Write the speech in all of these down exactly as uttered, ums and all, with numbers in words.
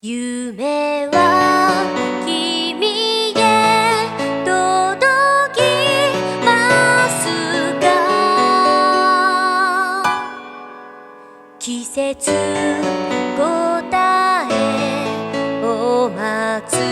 夢は君へ届きますか。季節答えを待つ。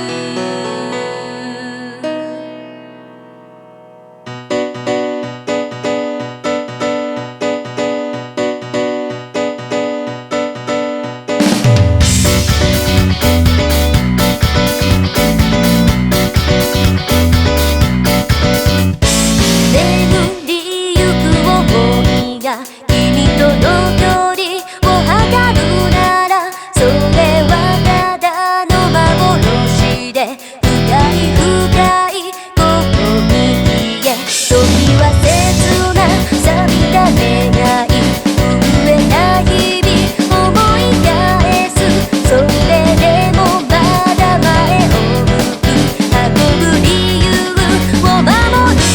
君との距離を測るなら、それはただの幻で、深い深いこの右へ。時は切な錆びた願い、震えた日々思い返す。それでもまだ前を向く、運ぶ理由を守る。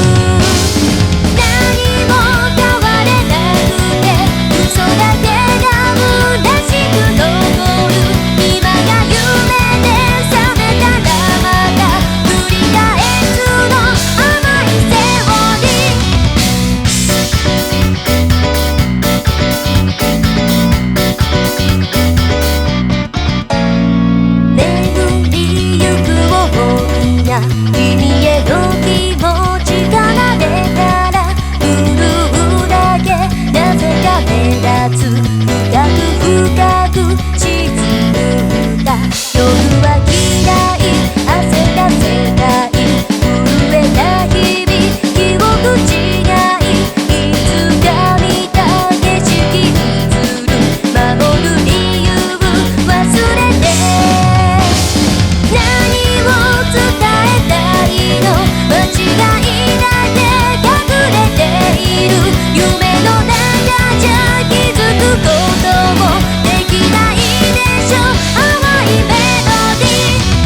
君への気持ち奏でたら、震うだけなぜか目立つ。深く深く沈む歌。夜は嫌い汗か世界、震えた日々記憶違い。いつか見た景色映る、守る理由忘れて。何を伝えたいの、間違いだけ隠れている。夢の中じゃ気づくこともできないでしょ。甘いメロディー。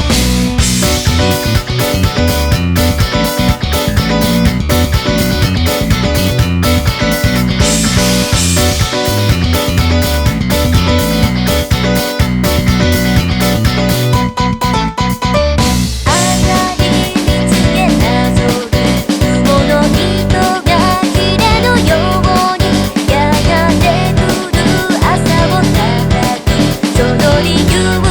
その理由